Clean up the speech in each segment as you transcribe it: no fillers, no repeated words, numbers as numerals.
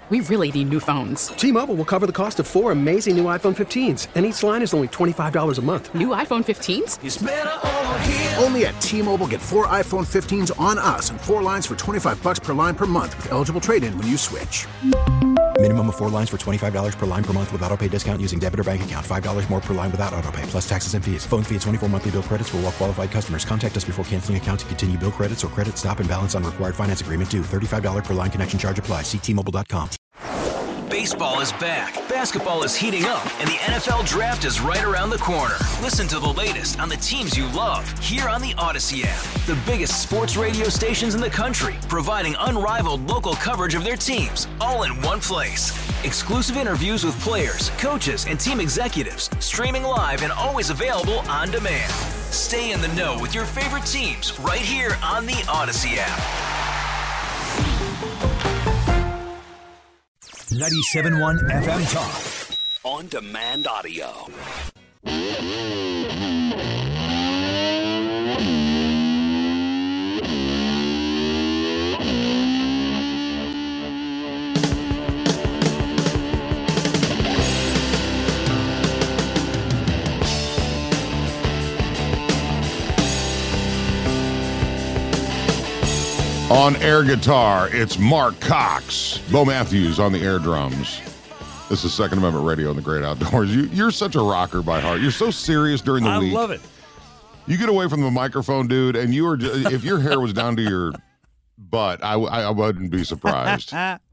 We really need new phones. T-Mobile will cover the cost of 4 amazing new iPhone 15s, and each line is only $25 a month. New iPhone 15s? It's better over here. Only at T-Mobile, get 4 iPhone 15s on us and 4 lines for $25 per line per month with eligible trade-in when you switch. Minimum of 4 lines for $25 per line per month with autopay discount using debit or bank account. $5 more per line without autopay, plus taxes and fees. Phone fee at 24 monthly bill credits for well-qualified customers. Contact us before canceling account to continue bill credits or credit stop and balance on required finance agreement due. $35 per line connection charge applies. See T-Mobile.com. Baseball is back, basketball is heating up, and the NFL Draft is right around the corner. Listen to the latest on the teams you love here on the Odyssey app. The biggest sports radio stations in the country, providing unrivaled local coverage of their teams, all in one place. Exclusive interviews with players, coaches, and team executives, streaming live and always available on demand. Stay in the know with your favorite teams right here on the Odyssey app. 97.1 FM Talk. On demand audio. On air guitar, it's Mark Cox. Bo Matthews on the air drums. This is Second Amendment Radio in the Great Outdoors. You're such a rocker by heart. You're so serious during the week. I love it. You get away from the microphone, dude, and you are. If your hair was down to your butt, I wouldn't be surprised.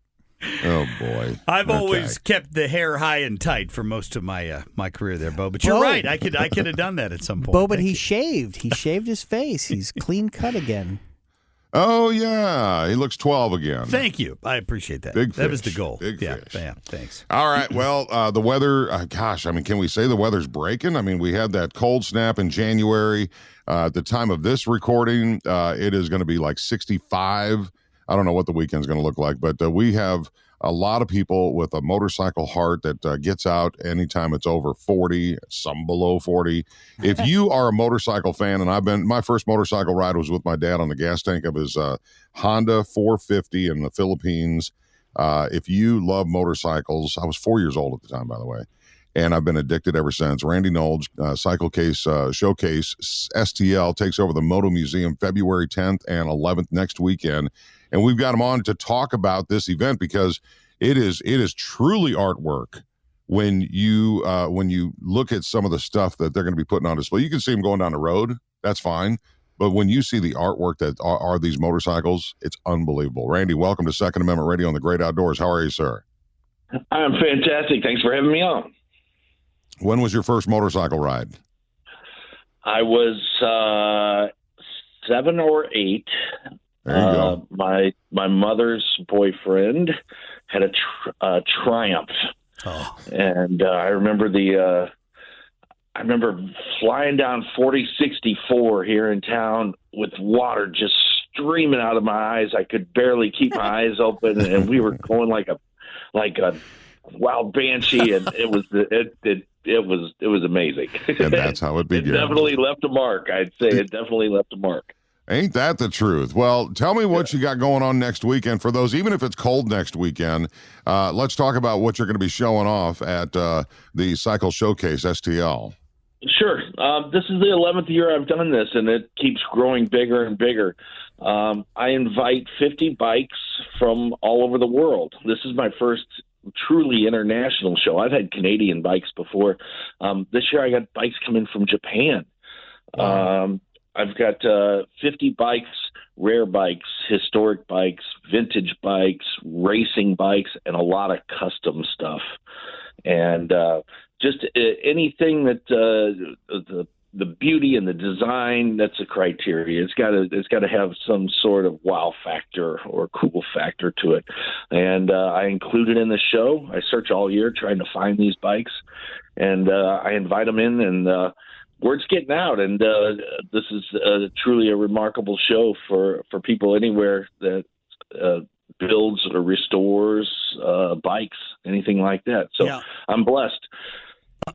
Oh boy! I've always kept the hair high and tight for most of my my career there, Bo. But you're right. I could have done that at some point. Bo, but he shaved. He shaved his face. He's clean cut again. Oh, yeah. He looks 12 again. Thank you. I appreciate that. Big fish. That was the goal. Big fish. Yeah, thanks. All right. Well, the weather, can we say the weather's breaking? I mean, we had that cold snap in January. At the time of this recording, it is going to be like 65. I don't know what the weekend's going to look like, but we have a lot of people with a motorcycle heart that gets out anytime it's over 40, some below 40. If you are a motorcycle fan, and my first motorcycle ride was with my dad on the gas tank of his Honda 450 in the Philippines. If you love motorcycles, I was 4 years old at the time, by the way, and I've been addicted ever since. Randy Knowles, Cycle Case Showcase, STL, takes over the Moto Museum February 10th and 11th next weekend. And we've got him on to talk about this event because it is truly artwork when you look at some of the stuff that they're going to be putting on display. You can see them going down the road. That's fine. But when you see the artwork that are these motorcycles, it's unbelievable. Randy, welcome to Second Amendment Radio on the Great Outdoors. How are you, sir? I'm fantastic. Thanks for having me on. When was your first motorcycle ride? I was 7 or 8. There you go. My mother's boyfriend had a Triumph, and I remember flying down 4064 here in town with water just streaming out of my eyes. I could barely keep my eyes open, and we were going like a wild banshee, and it was amazing. And that's how it began. It definitely left a mark. I'd say it definitely left a mark. Ain't that the truth? Well, tell me what you got going on next weekend. For those, even if it's cold next weekend, let's talk about what you're going to be showing off at the Cycle Showcase STL. Sure. This is the 11th year I've done this, and it keeps growing bigger and bigger. I invite 50 bikes from all over the world. This is my first truly international show. I've had Canadian bikes before. This year I got bikes coming from Japan. Wow. I've got 50 bikes, rare bikes, historic bikes, vintage bikes, racing bikes, and a lot of custom stuff. And just anything that the beauty and the design, that's a criteria. It's got to have some sort of wow factor or cool factor to it. And I include it in the show. I search all year trying to find these bikes, and I invite them in, and word's getting out, and this is truly a remarkable show for people anywhere that builds or restores bikes, anything like that. So yeah. I'm blessed.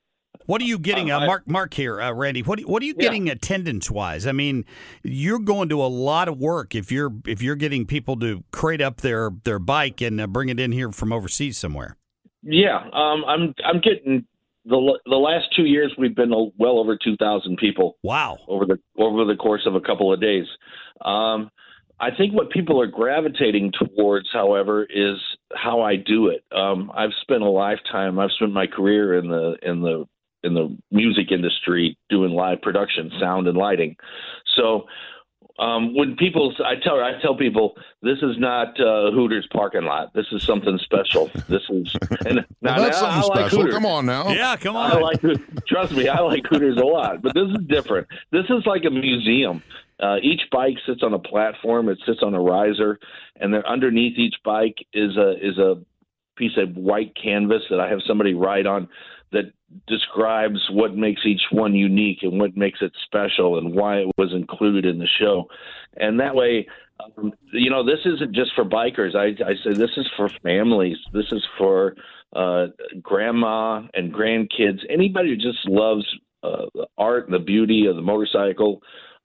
What are you getting, Mark here, Randy? What are you getting attendance wise? I mean, you're going to a lot of work if you're getting people to crate up their bike and bring it in here from overseas somewhere. Yeah, I'm getting the last 2 years we've been well over 2,000 people. Wow! Over the course of a couple of days. I think what people are gravitating towards, however, is how I do it. I've spent my career in the music industry doing live production, sound and lighting. So when I tell people this is not Hooters parking lot. This is something special. This is that's something special. Hooters. Come on now. Yeah, come on. Trust me, I like Hooters a lot, but this is different. This is like a museum. Each bike sits on a platform. It sits on a riser, and there underneath each bike is a piece of white canvas that I have somebody write on that describes what makes each one unique and what makes it special and why it was included in the show. And that way, this isn't just for bikers. I say this is for families. This is for grandma and grandkids. Anybody who just loves the art and the beauty of the motorcycle,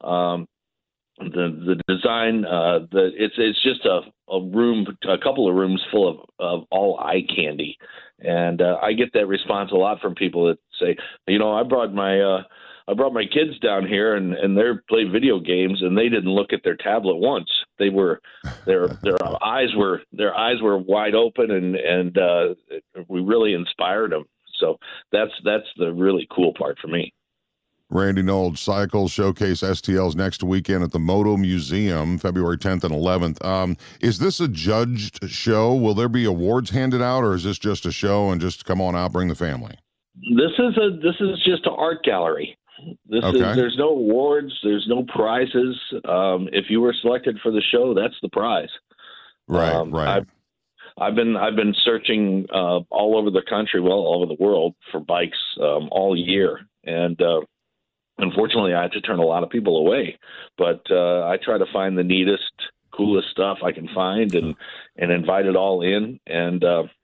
the design. It's just a couple of rooms full of all eye candy. And I get that response a lot from people that say, I brought my kids down here and they play video games and they didn't look at their tablet once. Their eyes were wide open and we really inspired them. So that's the really cool part for me. Randy Nold, Cycle Showcase STLs next weekend at the Moto Museum, February 10th and 11th. Is this a judged show? Will there be awards handed out, or is this just a show and just come on out, bring the family? This is just an art gallery. There's no awards, there's no prizes. If you were selected for the show, that's the prize. Right. I've been searching all over the country, all over the world for bikes all year, and unfortunately, I had to turn a lot of people away, but I try to find the neatest, coolest stuff I can find and invite it all in. And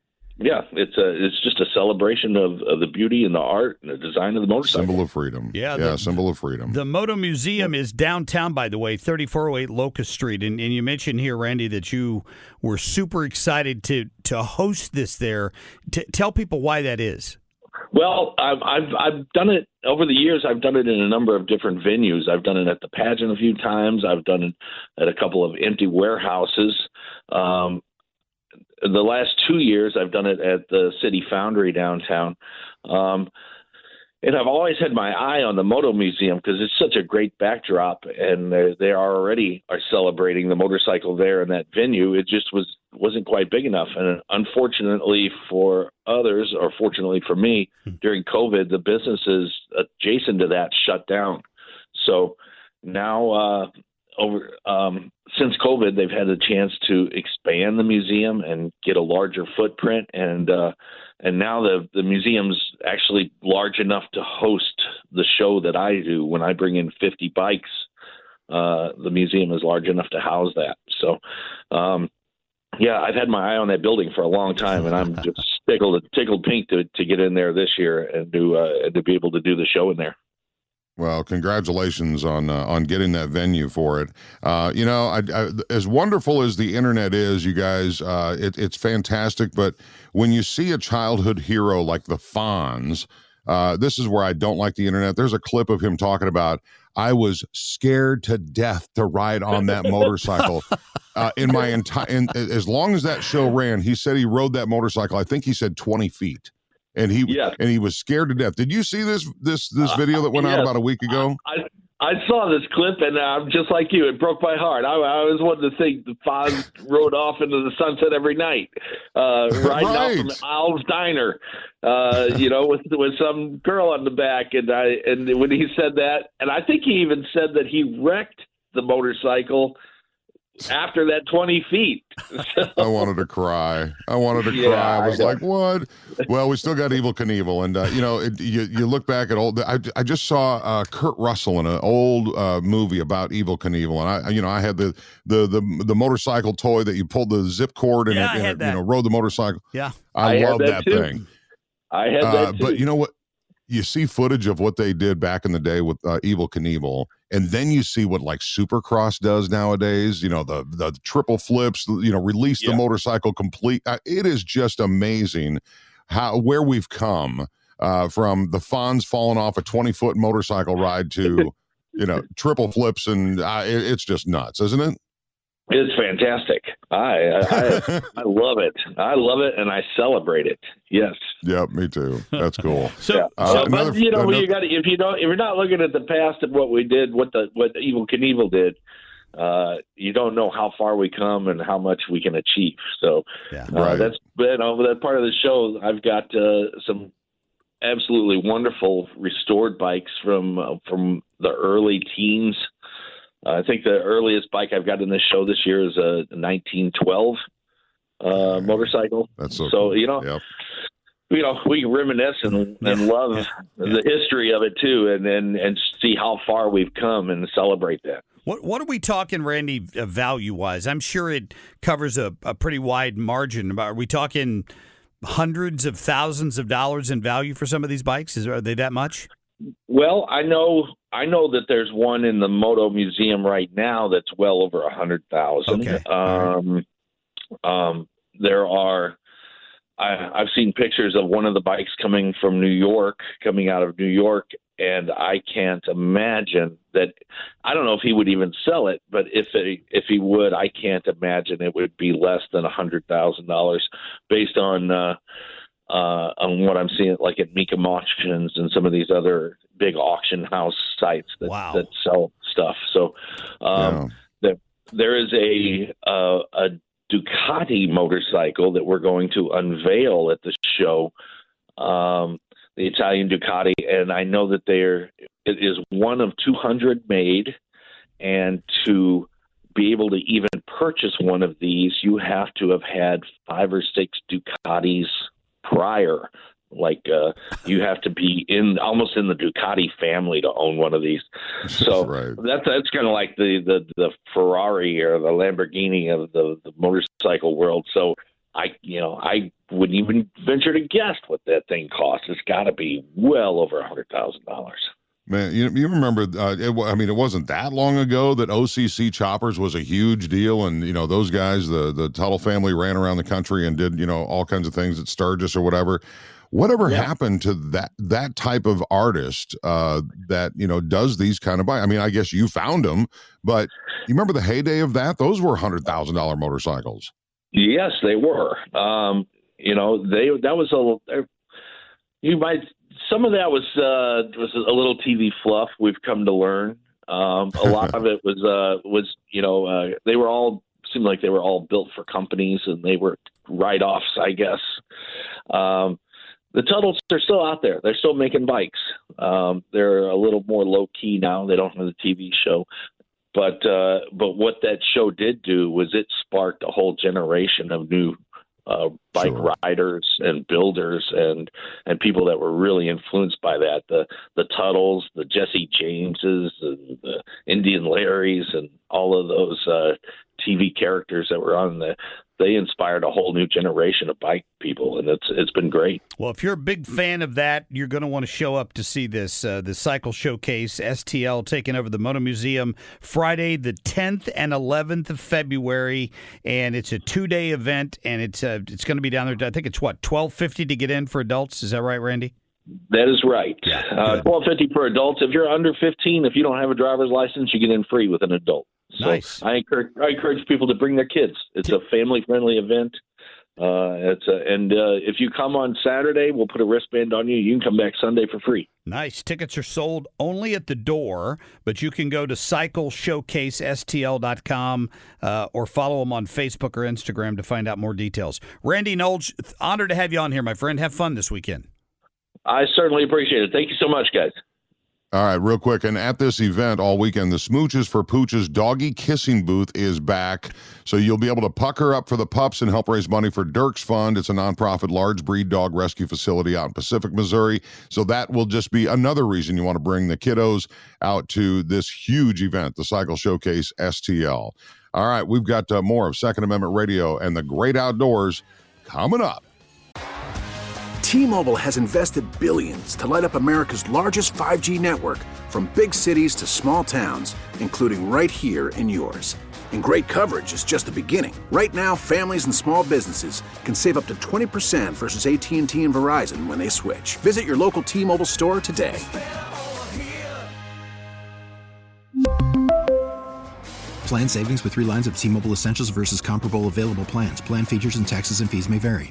it's just a celebration of the beauty and the art and the design of the motorcycle. Symbol of freedom. Symbol of freedom. The Moto Museum is downtown, by the way, 3408 Locust Street. And you mentioned here, Randy, that you were super excited to host this there. Tell people why that is. Well, I've done it over the years. I've done it in a number of different venues. I've done it at the pageant a few times. I've done it at a couple of empty warehouses. The last 2 years, I've done it at the City Foundry downtown. And I've always had my eye on the Moto Museum because it's such a great backdrop, and they are celebrating the motorcycle there in that venue. It just wasn't quite big enough, and unfortunately for others, or fortunately for me, during COVID, the businesses adjacent to that shut down. So now, since COVID, they've had a chance to expand the museum and get a larger footprint, and now the museum's actually large enough to host the show that I do. When I bring in 50 bikes, the museum is large enough to house that. So, I've had my eye on that building for a long time, and I'm just tickled pink to get in there this year and to be able to do the show in there. Well, congratulations on getting that venue for it. I, as wonderful as the internet is, you guys, it's fantastic. But when you see a childhood hero like the Fonz, this is where I don't like the internet. There's a clip of him talking about, I was scared to death to ride on that motorcycle. In my as long as that show ran, he said he rode that motorcycle, I think he said 20 feet. And he was scared to death. Did you see this video that went out about a week ago? I saw this clip, and I'm just like you. It broke my heart. I was wanting to think the Fonz rode off into the sunset every night, riding out from Al's Diner, with some girl on the back. And when he said that, and I think he even said that he wrecked the motorcycle after that 20 feet. I wanted to cry. I was like, what? Well, we still got Evel Knievel. And, you look back at old, I just saw Kurt Russell in an old movie about Evel Knievel. And I had the motorcycle toy that you pulled the zip cord and rode the motorcycle. Yeah. I love that thing. I had that too. But you know what? you see footage of what they did back in the day with Evel Knievel, and then you see what like Supercross does nowadays, the triple flips, release the motorcycle complete. It is just amazing where we've come from the Fonz falling off a 20-foot motorcycle ride to, triple flips. And it's just nuts, isn't it? It's fantastic. I love it. I love it, and I celebrate it. Yes. Yeah, me too. That's cool. But you got if you're not looking at the past of what we did, what Evel Knievel did, you don't know how far we come and how much we can achieve. So that's that part of the show. I've got some absolutely wonderful restored bikes from the early teens. I think the earliest bike I've got in this show this year is a 1912 motorcycle. That's so cool. Yep. We reminisce and love the history of it too, and see how far we've come and celebrate that. What are we talking, Randy, value wise? I'm sure it covers a pretty wide margin. Are we talking hundreds of thousands of dollars in value for some of these bikes? Are they that much? Well, I know that there's one in the Moto Museum right now that's well over 100,000. Okay. There are. I've seen pictures of one of the bikes coming out of New York, and I can't imagine that. I don't know if he would even sell it, but if he would, I can't imagine it would be less than $100,000 based on what I'm seeing, like at Mecum Auctions and some of these other big auction house sites that sell stuff. So there is a Ducati motorcycle that we're going to unveil at the show, the Italian Ducati, and I know that it is one of 200 made, and to be able to even purchase one of these, you have to have had 5 or 6 Ducatis prior. You have to be almost in the Ducati family to own one of these. So that's kind of like the Ferrari or the Lamborghini of the motorcycle world. So I wouldn't even venture to guess what that thing costs. It's got to be well over $100,000. Man, you remember, it wasn't that long ago that OCC Choppers was a huge deal. And, those guys, the Tuttle family ran around the country and did, all kinds of things at Sturgis or whatever. Whatever happened to that type of artist that, does these kind of bikes? I mean, I guess you found them, but you remember the heyday of that? Those were $100,000 motorcycles. Yes, they were. Some of that was a little TV fluff. We've come to learn. A lot of it they were all seemed like they were all built for companies, and they were write-offs, I guess. The Tuttles are still out there. They're still making bikes. They're a little more low-key now. They don't have the TV show. But what that show did do was it sparked a whole generation of new bike riders and builders and people that were really influenced by that. The Tuttles, the Jesse Jameses, and the Indian Larrys, and all of those TV characters that were on they inspired a whole new generation of bike people, and it's been great. Well, if you're a big fan of that, you're going to want to show up to see this. The Cycle Showcase, STL, taking over the Moto Museum Friday, the 10th and 11th of February, and it's a 2-day event, and it's going to be down there. I think it's $12.50 to get in for adults. Is that right, Randy? That is right. $12.50 for adults. If you're under 15, if you don't have a driver's license, you get in free with an adult. So nice. I encourage people to bring their kids. It's a family-friendly event. If you come on Saturday, we'll put a wristband on you. You can come back Sunday for free. Nice. Tickets are sold only at the door, but you can go to cycleshowcasestl.com or follow them on Facebook or Instagram to find out more details. Randy Nolge, honored to have you on here, my friend. Have fun this weekend. I certainly appreciate it. Thank you so much, guys. All right, real quick. And at this event all weekend, the Smooches for Pooches Doggy Kissing Booth is back. So you'll be able to pucker up for the pups and help raise money for Dirk's Fund. It's a nonprofit large breed dog rescue facility out in Pacific, Missouri. So that will just be another reason you want to bring the kiddos out to this huge event, the Cycle Showcase STL. All right, we've got more of Second Amendment Radio and the Great Outdoors coming up. T-Mobile has invested billions to light up America's largest 5G network, from big cities to small towns, including right here in yours. And great coverage is just the beginning. Right now, families and small businesses can save up to 20% versus AT&T and Verizon when they switch. Visit your local T-Mobile store today. Plan savings with 3 lines of T-Mobile Essentials versus comparable available plans. Plan features and taxes and fees may vary.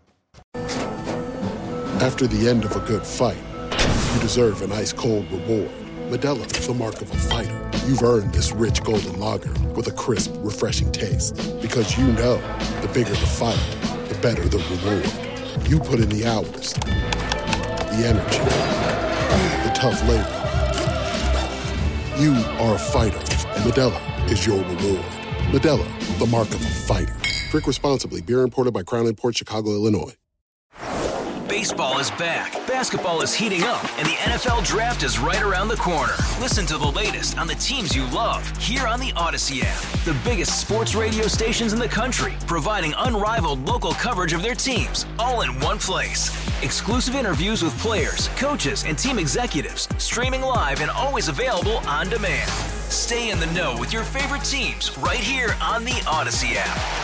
After the end of a good fight, you deserve an ice-cold reward. Modelo is the mark of a fighter. You've earned this rich golden lager with a crisp, refreshing taste. Because you know, the bigger the fight, the better the reward. You put in the hours, the energy, the tough labor. You are a fighter, and Modelo is your reward. Modelo, the mark of a fighter. Drink responsibly. Beer imported by Crown Imports, Chicago, Illinois. Baseball is back, basketball is heating up, and the NFL Draft is right around the corner. Listen to the latest on the teams you love here on the Odyssey app. The biggest sports radio stations in the country, providing unrivaled local coverage of their teams, all in one place. Exclusive interviews with players, coaches, and team executives, streaming live and always available on demand. Stay in the know with your favorite teams right here on the Odyssey app.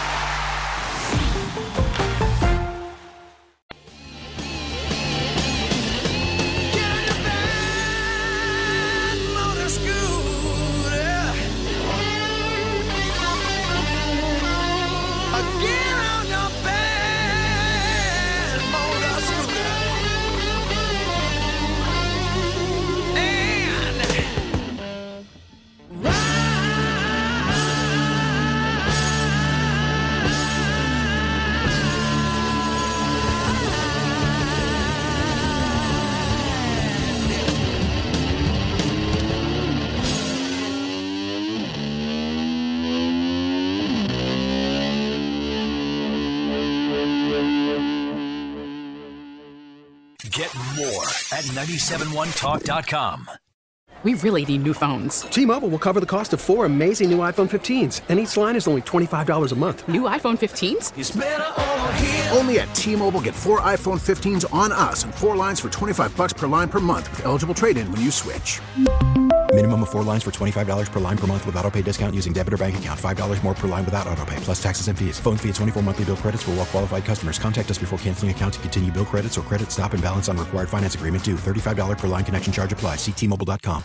Get more at 971talk.com. We really need new phones. T-Mobile will cover the cost of 4 amazing new iPhone 15s, and each line is only $25 a month. New iPhone 15s? It's better over here. Only at T-Mobile, get 4 iPhone 15s on us and 4 lines for $25 per line per month with eligible trade-in when you switch. Minimum of 4 lines for $25 per line per month with autopay discount using debit or bank account. $5 more per line without autopay, plus taxes and fees. Phone fee at 24 monthly bill credits for well-qualified customers. Contact us before canceling account to continue bill credits or credit stop and balance on required finance agreement due. $35 per line connection charge applies. See T-Mobile.com.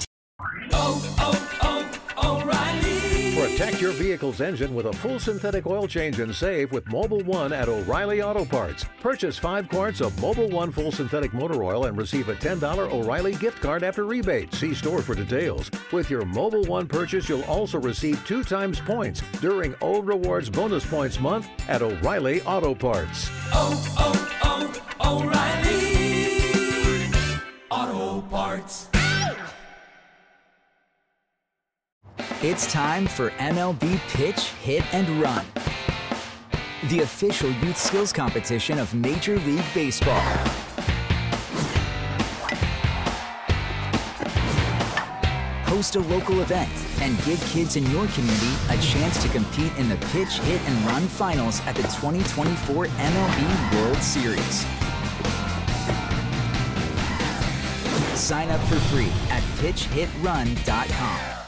O'Reilly. Protect your vehicle's engine with a full synthetic oil change and save with Mobil 1 at O'Reilly Auto Parts. Purchase 5 quarts of Mobil 1 full synthetic motor oil and receive a $10 O'Reilly gift card after rebate. See store for details. With your Mobil 1 purchase, you'll also receive 2 times points during O Rewards Bonus Points Month at O'Reilly Auto Parts. O'Reilly Auto Parts. It's time for MLB Pitch, Hit, and Run, the official youth skills competition of Major League Baseball. Host a local event and give kids in your community a chance to compete in the Pitch, Hit, and Run finals at the 2024 MLB World Series. Sign up for free at pitchhitrun.com.